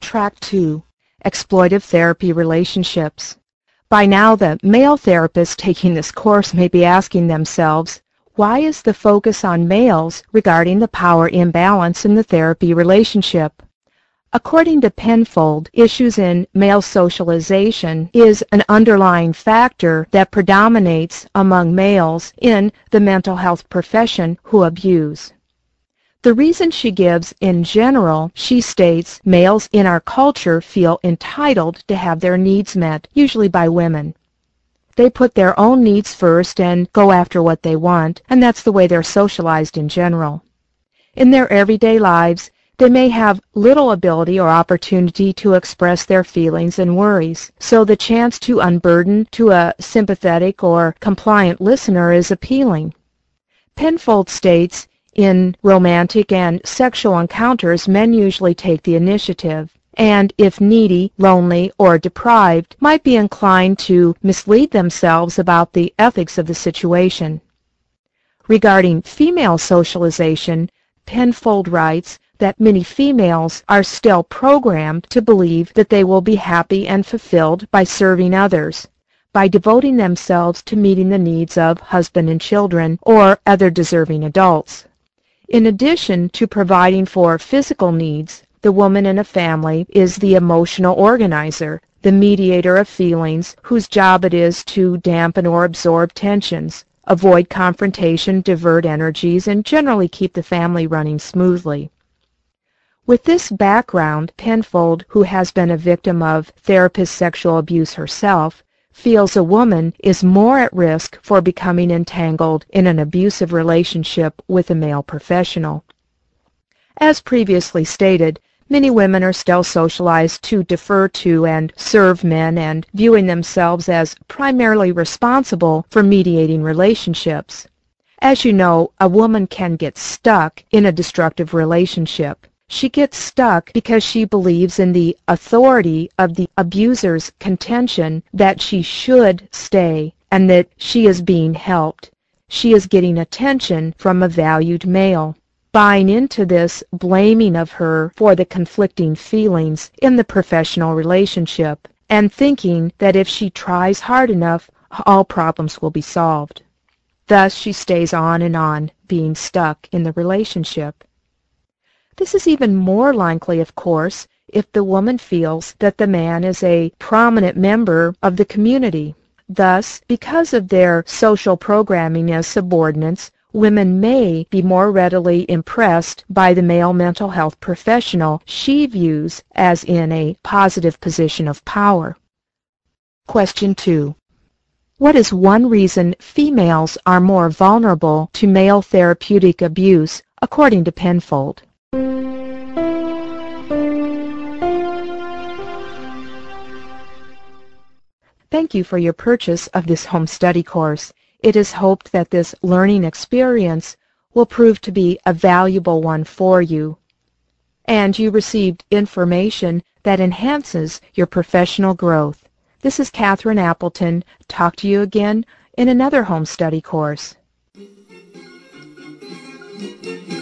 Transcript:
Track 2. Exploitive Therapy Relationships. By now, the male therapists taking this course may be asking themselves, why is the focus on males regarding the power imbalance in the therapy relationship? According to Penfold, issues in male socialization is an underlying factor that predominates among males in the mental health profession who abuse. The reason she gives, in general, she states males in our culture feel entitled to have their needs met, usually by women. They put their own needs first and go after what they want, and that's the way they're socialized in general. In their everyday lives, they may have little ability or opportunity to express their feelings and worries, so the chance to unburden to a sympathetic or compliant listener is appealing. Penfold states, in romantic and sexual encounters, men usually take the initiative, and if needy, lonely, or deprived, might be inclined to mislead themselves about the ethics of the situation. Regarding female socialization, Penfold writes that many females are still programmed to believe that they will be happy and fulfilled by serving others, by devoting themselves to meeting the needs of husband and children or other deserving adults. In addition to providing for physical needs, the woman in a family is the emotional organizer, the mediator of feelings, whose job it is to dampen or absorb tensions, avoid confrontation, divert energies, and generally keep the family running smoothly. With this background, Penfold, who has been a victim of therapist sexual abuse herself, feels a woman is more at risk for becoming entangled in an abusive relationship with a male professional. As previously stated, many women are still socialized to defer to and serve men and viewing themselves as primarily responsible for mediating relationships. As you know, a woman can get stuck in a destructive relationship. She gets stuck because she believes in the authority of the abuser's contention that she should stay and that she is being helped. She is getting attention from a valued male. Buying into this blaming of her for the conflicting feelings in the professional relationship and thinking that if she tries hard enough, all problems will be solved. Thus, she stays on, being stuck in the relationship. This is even more likely, of course, if the woman feels that the man is a prominent member of the community. Thus, because of their social programming as subordinates, women may be more readily impressed by the male mental health professional she views as in a positive position of power. Question 2. What is one reason females are more vulnerable to male therapeutic abuse, according to Penfold? Thank you for your purchase of this home study course. It is hoped that this learning experience will prove to be a valuable one for you, and you received information that enhances your professional growth. This is Catherine Appleton. Talk to you again in another home study course.